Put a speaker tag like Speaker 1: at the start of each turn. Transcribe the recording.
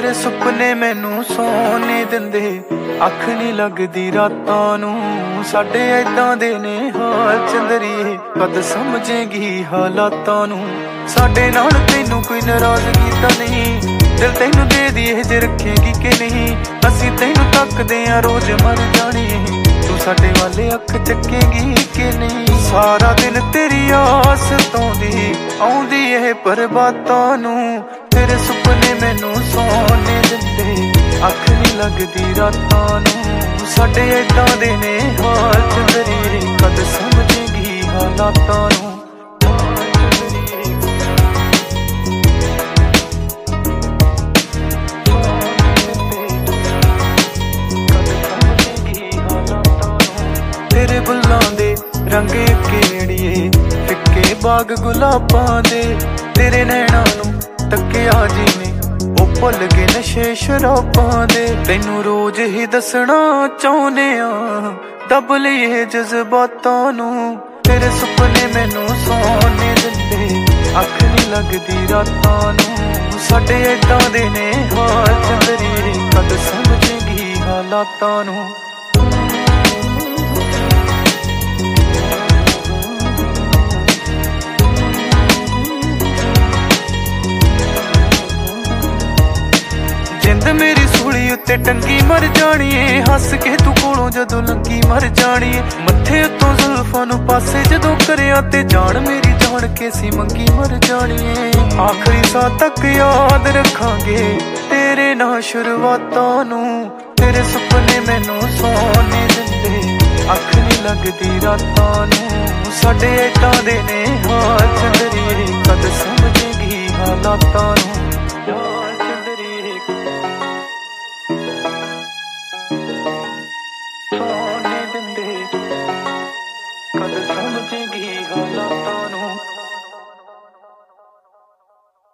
Speaker 1: तेरे सुपने मैनू सोने दिंदे, अख नहीं लगदी रातां नू। साडे ऐदां दे ने हाल चंदरिए, कद समझेगी हालातां नू। साडे नाल तैनू कोई नाराजगी तां नहीं, दिल तैनू दे दिए जे रखेगी कि नहीं। असीं तैनू तकदे आ रोज मर जाने, तू साडे वाले अख चकेगी कि नहीं। सारा दिन तेरी आस तोंदी आउंदी ए पर बातां नू। तेरे सुपने मैनू सोने दिंदे, अख नहीं लगदी रातां नू। साडे ऐदां दे ने हाल चंदरिए, कद समझेगी हालातां नू। तेरे बुल्लां दे रंग केड़िए, फिक्के बाग गुलाबां दे। तेरे नैणां नू तकिया जिवें ओ भुल गए नशे शराबां दे। तैनू रोज ही दसना चाहुंदे आ, दब लईए जज्बातां नू। तेरे सुपने मैनू सोने दिंदे, अख नहीं लगदी रातां नू। साडे ऐदां दे ने हाल चंदरिए, कद समझेगी हालातां नू। जिंद मेरी सूली उत्ते टंगी मर जानी है, हस के तू कोलों जदों लंगी मर जानी है। मत्थे उत्तों जुल्फां नू पासे जदों करिया ते जान मेरी जान के सी मंगी मर जानी है। आखिरी साह तक याद रखांगे तेरे नाल शुरुआतां नू। तेरे सुपने मैनू सोने दिंदे, अख नहीं लगदी रातां नू। साडे ऐदां दे ने हाल चंदरिए, कद समझेगी हालातां नू। Oh